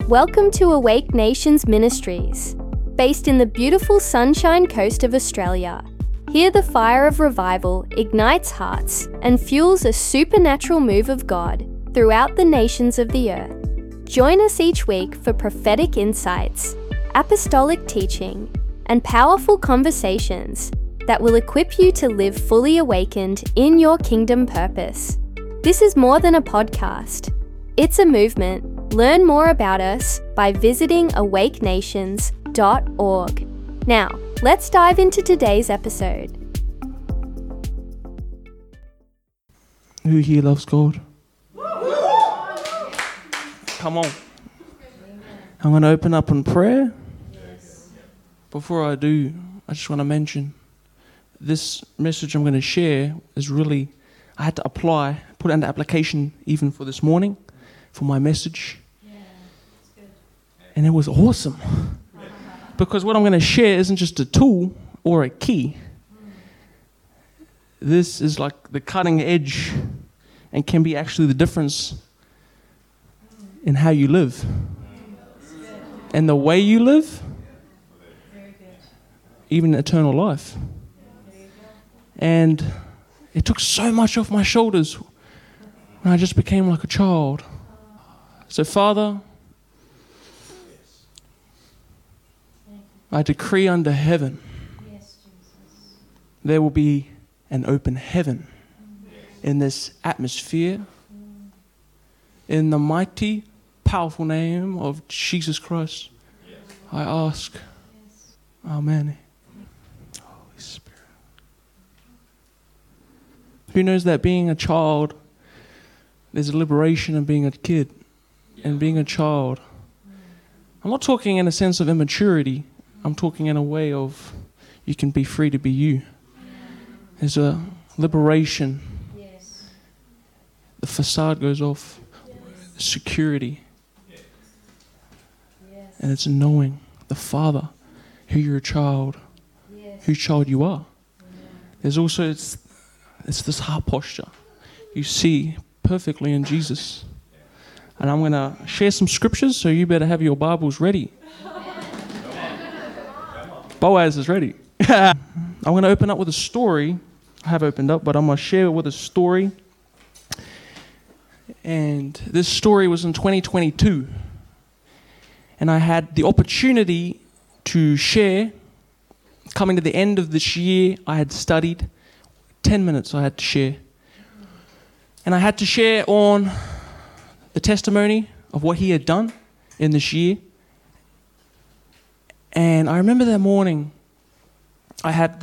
Welcome to Awake Nations Ministries. Based in the beautiful Sunshine Coast of Australia, here the fire of revival ignites hearts and fuels a supernatural move of God throughout the nations of the earth. Join us each week for prophetic insights, apostolic teaching, and powerful conversations that will equip you to live fully awakened in your kingdom purpose. This is more than a podcast. It's a movement. Learn more about us by visiting awakenations.org. Now, let's dive into today's episode. Who here loves God? Come on. I'm going to open up in prayer. Before I do, I just want to mention this message I'm going to share is really, I had to put it into application even for this morning, for my message. And it was awesome. Because what I'm going to share isn't just a tool or a key. This is like the cutting edge and can be actually the difference in how you live. And the way you live, even eternal life. And it took so much off my shoulders when I just became like a child. So, Father, I decree under heaven, there will be an open heaven in this atmosphere. In the mighty, powerful name of Jesus Christ, I ask. Amen. Holy Spirit. Who knows that being a child, there's a liberation in being a kid and being a child. I'm not talking in a sense of immaturity. I'm talking in a way of you can be free to be you. There's a liberation. The facade goes off. Security. And it's knowing the Father, who you're a child, whose child you are. There's also, it's this heart posture you see perfectly in Jesus. And I'm going to share some scriptures, so you better have your Bibles ready. Boaz is ready. I'm going to open up with a story. I have opened up, but I'm going to share it with a story. And this story was in 2022. And I had the opportunity to share. Coming to the end of this year, I had studied 10 minutes I had to share. And I had to share on the testimony of what he had done in this year. And I remember that morning, I had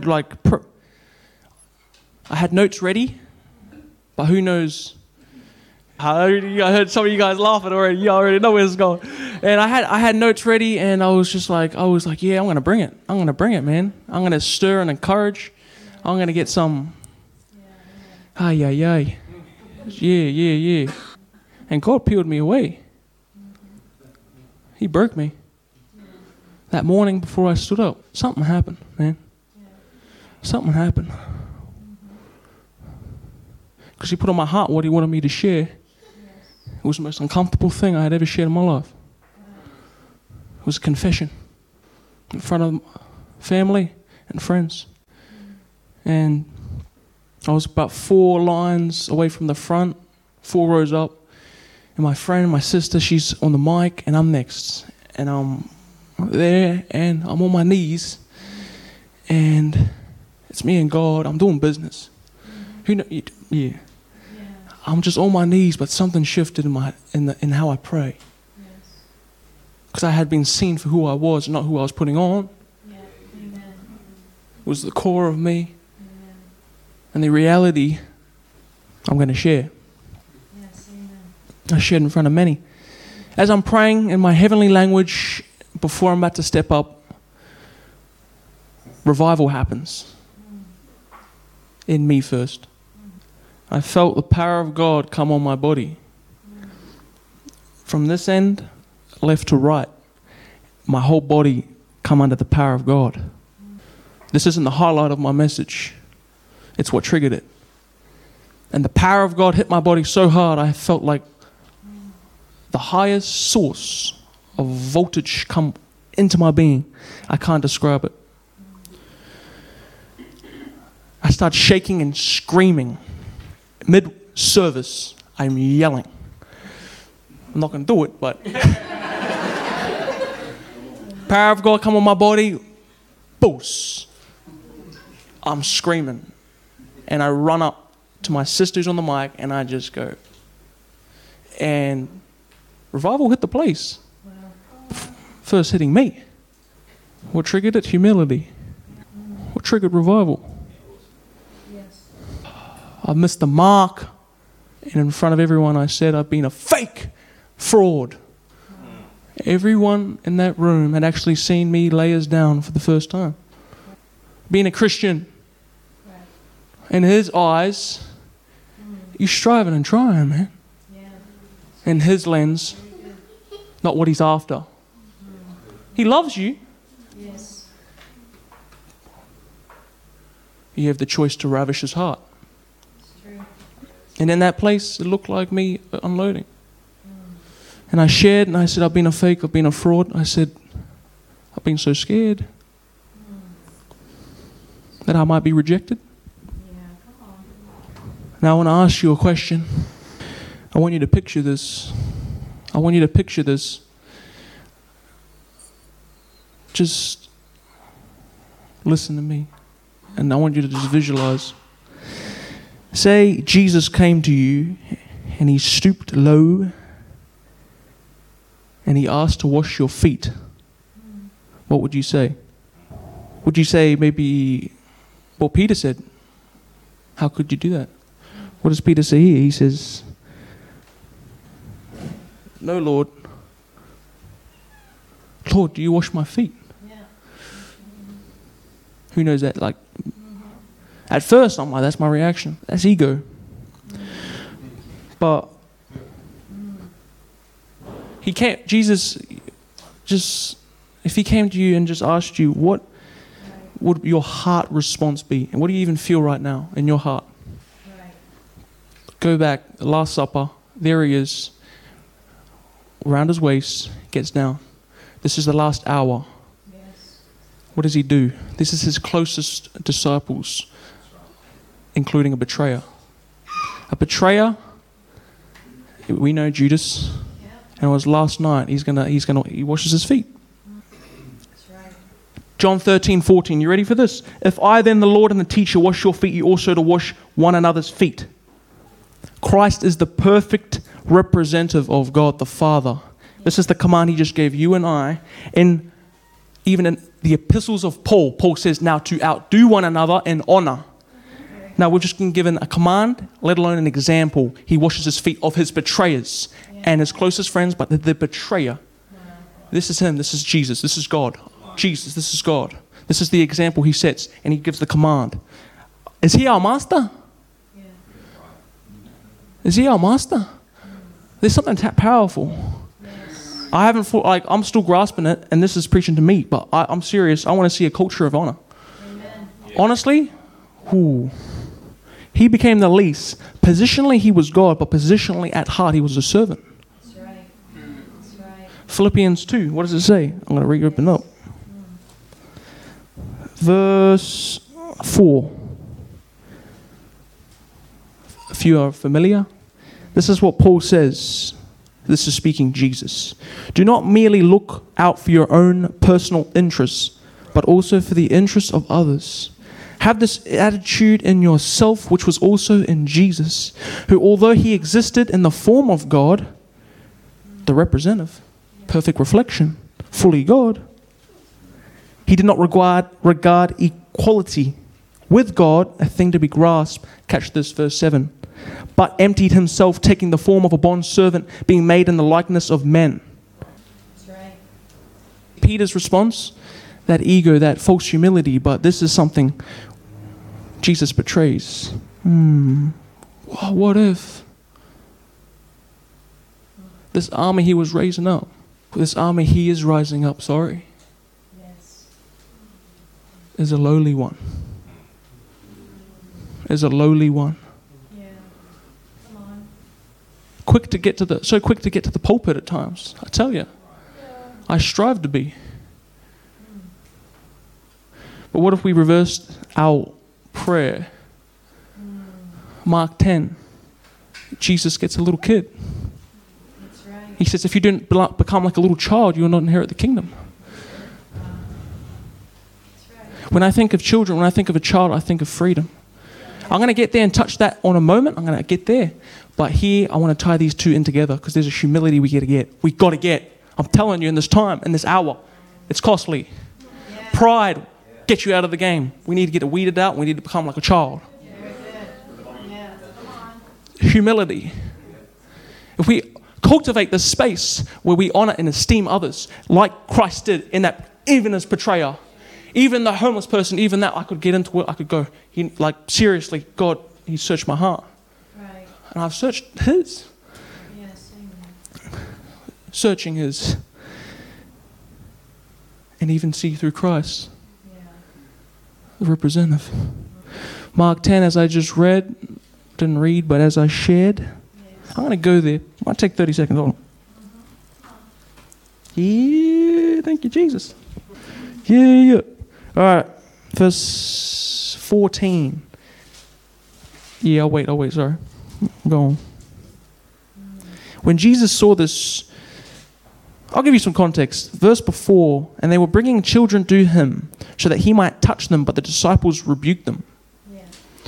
notes ready, but who knows? I heard some of you guys laughing already. You already know where it's going. And I had notes ready, and I was like, yeah, I'm gonna bring it. I'm gonna bring it, man. I'm gonna stir and encourage. I'm gonna get some. Yeah. And God peeled me away. He broke me. That morning before I stood up, something happened, man. Something happened. Because he put on my heart what he wanted me to share. It was the most uncomfortable thing I had ever shared in my life. It was a confession in front of family and friends. And I was about 4 lines away from the front, 4 rows up. And my friend, my sister, she's on the mic, and I'm next. And I'm there, and I'm on my knees. And it's me and God. I'm doing business. Yeah. I'm just on my knees, but something shifted in how I pray. Because I had been seen for who I was, not who I was putting on. It was the core of me. And the reality I'm going to share. I shared in front of many. As I'm praying in my heavenly language, before I'm about to step up, revival happens. In me first. I felt the power of God come on my body. From this end, left to right, my whole body come under the power of God. This isn't the highlight of my message. It's what triggered it. And the power of God hit my body so hard, I felt like the highest source of voltage come into my being. I can't describe it. I start shaking and screaming. Mid-service, I'm yelling. I'm not going to do it, but power of God come on my body. Boos. I'm screaming. And I run up to my sisters on the mic and I just go. And revival hit the place. First hitting me. What triggered it? Humility. What triggered revival? I missed the mark. And in front of everyone I said I've been a fake fraud. Everyone in that room had actually seen me layers down for the first time. Being a Christian, in his eyes, you're striving and trying, man. In his lens, not what he's after. He loves you. You have the choice to ravish his heart. And in that place, it looked like me unloading. And I shared and I said, I've been a fake, I've been a fraud. I said, I've been so scared that I might be rejected. Now I want to ask you a question. I want you to picture this. I want you to picture this. Just listen to me. And I want you to just visualize. Say Jesus came to you and he stooped low and he asked to wash your feet. What would you say? Would you say maybe what Peter said? How could you do that? What does Peter say here? He says, no, Lord. Lord, do you wash my feet? Yeah. Who knows that? Like, at first, I'm like, that's my reaction. That's ego. But he can't, Jesus, just, if he came to you and just asked you, what would your heart response be? And what do you even feel right now in your heart? Go back, Last Supper, there he is, around his waist, gets down. This is the last hour. Yes. What does he do? This is his closest disciples, including a betrayer. A betrayer, we know Judas, and it was last night, he washes his feet. That's right. John 13:14, you ready for this? If I then, the Lord and the teacher, wash your feet, you also to wash one another's feet. Christ is the perfect representative of God the Father. This is the command he just gave you and I. Even in the epistles of Paul, Paul says now to outdo one another in honor. Now we've just been given a command, let alone an example. He washes his feet of his betrayers and his closest friends, but the betrayer. This is him, this is Jesus, this is God. Jesus, this is God. This is the example he sets, and he gives the command. Is he our master? Is he our master? There's something powerful. I haven't thought, like, I'm still grasping it, and this is preaching to me, but I'm serious. I want to see a culture of honor. Amen. Honestly, he became the least. Positionally, he was God, but positionally at heart, he was a servant. That's right. That's right. Philippians 2, what does it say? I'm going to reopen up. Verse 4. A few are familiar. This is what Paul says. This is speaking Jesus. Do not merely look out for your own personal interests, but also for the interests of others. Have this attitude in yourself, which was also in Jesus, who, although he existed in the form of God, the representative, perfect reflection, fully God, he did not regard equality with God a thing to be grasped. Catch this, verse 7. But emptied himself, taking the form of a bondservant, being made in the likeness of men. That's right. Peter's response, that ego, that false humility, but this is something Jesus betrays. What if this army he was raising up, this army he is rising up, is a lowly one. Is a lowly one. quick to get to the pulpit at times. I tell you, I strive to be. But what if we reversed our prayer? Mark 10. Jesus gets a little kid. That's right. He says, if you don't become like a little child, you will not inherit the kingdom. That's right. When I think of children, when I think of a child, I think of freedom. I'm going to get there and touch that on a moment. I'm going to get there. But here, I want to tie these two in together because there's a humility we got to get. We got to get. I'm telling you, in this time, in this hour, it's costly. Yeah. Pride gets you out of the game. We need to get it weeded out. We need to become like a child. Very good. Yeah. Come on. Humility. If we cultivate this space where we honor and esteem others, like Christ did in that, even as betrayer, even the homeless person, even that I could get into it, I could go, seriously, God, He searched my heart. Right. And I've searched His. Yes. Amen. Searching His. And even see through Christ, Yeah. the representative. Mark 10, as I just read, didn't read, but as I shared, Yes. I'm going to go there. Might take 30 seconds. Hold on. Yeah, thank you, Jesus. Yeah. All right, verse 14. Yeah, I'll wait, sorry. Go on. When Jesus saw this, I'll give you some context. Verse before, and they were bringing children to him so that he might touch them, but the disciples rebuked them. Yeah.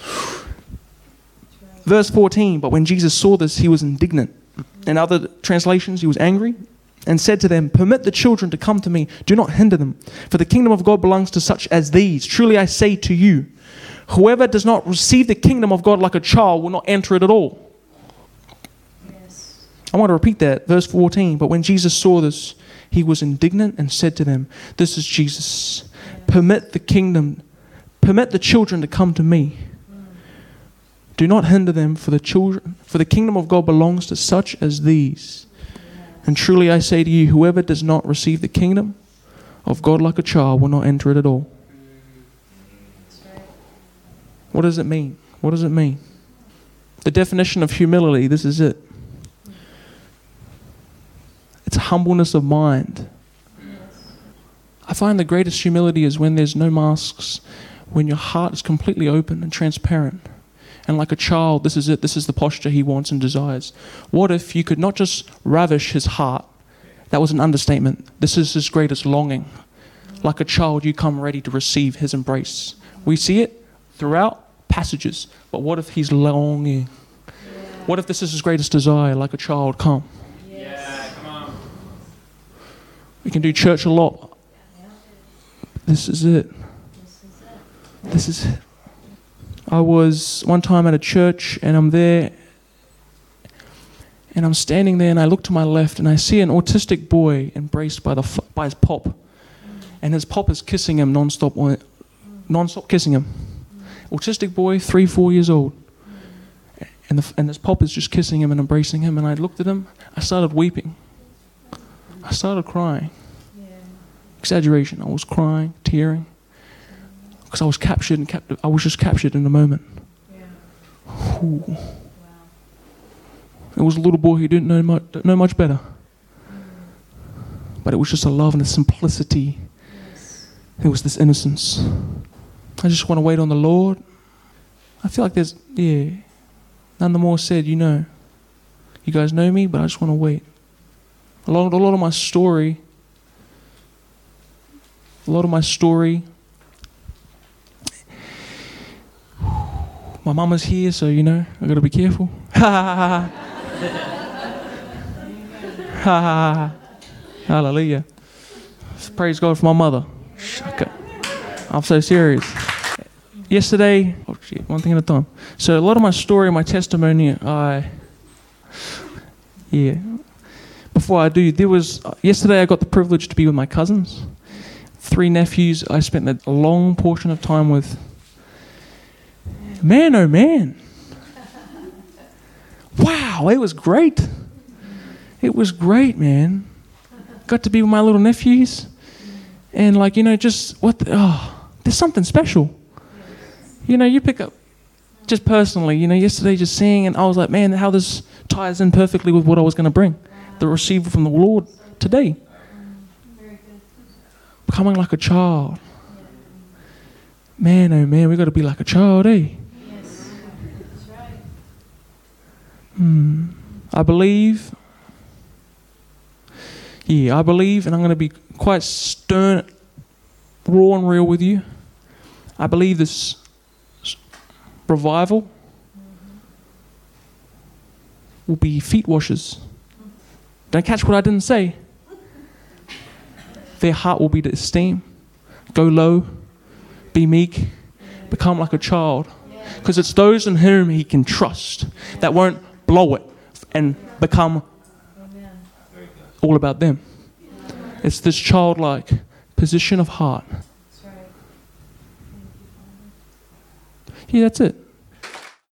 Verse 14, but when Jesus saw this, he was indignant. In other translations, he was angry and said to them, permit the children to come to me. Do not hinder them, for the kingdom of God belongs to such as these. Truly I say to you, whoever does not receive the kingdom of God like a child will not enter it at all. Yes. I want to repeat that. Verse 14, but when Jesus saw this, he was indignant and said to them, this is Jesus. Permit the children to come to me. Do not hinder them, for the kingdom of God belongs to such as these. And truly I say to you, whoever does not receive the kingdom of God like a child will not enter it at all. What does it mean? What does it mean? The definition of humility, this is it. It's humbleness of mind. I find the greatest humility is when there's no masks, when your heart is completely open and transparent. And like a child, this is it. This is the posture he wants and desires. What if you could not just ravish his heart? That was an understatement. This is his greatest longing. Like a child, you come ready to receive his embrace. We see it throughout passages. But what if he's longing? What if this is his greatest desire? Like a child, come. Yes. Come on. We can do church a lot. This is it. This is it. I was one time at a church and I'm there and I'm standing there and I look to my left and I see an autistic boy embraced by his pop, and his pop is kissing him non-stop kissing him. Autistic boy, 3-4 years old, and this pop is just kissing him and embracing him, and I looked at him, I started weeping, I started crying. Exaggeration, I was crying, tearing. Because I was captured and I was just captured in the moment. Yeah. Ooh. Wow. It was a little boy who didn't know much better. But it was just a love and a simplicity. Yes. It was this innocence. I just want to wait on the Lord. I feel like there's, none the more said, you guys know me, but I just want to wait. A lot of my story, my mama's here, so I got to be careful. Hallelujah. Praise God for my mother. Shaka. I'm so serious. Yesterday, one thing at a time. So a lot of my story, my testimony, before I do, yesterday I got the privilege to be with my cousins. 3 nephews I spent a long portion of time with. Man, oh man. Wow, it was great. It was great, man. Got to be with my little nephews. And there's something special. You pick up, just personally, yesterday just seeing, and I was like, man, how there's ties in perfectly with what I was going to bring. The receiver from the Lord today. Very good. Becoming like a child. Man, oh man, we got to be like a child, eh? Yes. That's right. I believe, and I'm going to be quite stern, raw and real with you. I believe this revival will be feet washers. Don't catch what I didn't say. Their heart will be to esteem, go low, be meek, become like a child. Because it's those in whom he can trust that won't blow it and become all about them. It's this childlike position of heart. That's right. Yeah, that's it.